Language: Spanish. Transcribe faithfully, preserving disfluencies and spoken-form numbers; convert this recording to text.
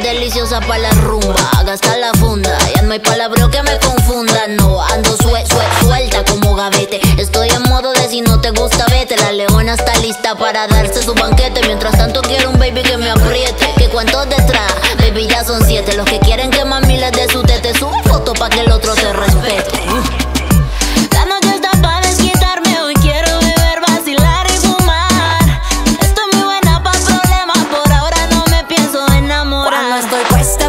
deliciosa pa' la rumba. Gasta la funda, ya no hay palabreo que me confunda. No, ando sue, sue, suelta como gavete. Estoy en modo de si no te gusta vete. La leona está lista para darse su banquete. Mientras tanto quiero un baby que me apriete. Que cuántos detrás, baby ya son siete. Los que quieren que mami les dé su tete. Subo foto pa' que el otro se respete. La noche está pa' desquitarme. Hoy quiero beber, vacilar y fumar. Estoy muy buena pa' problemas. Por ahora no me pienso enamorar. Cuando estoy puesta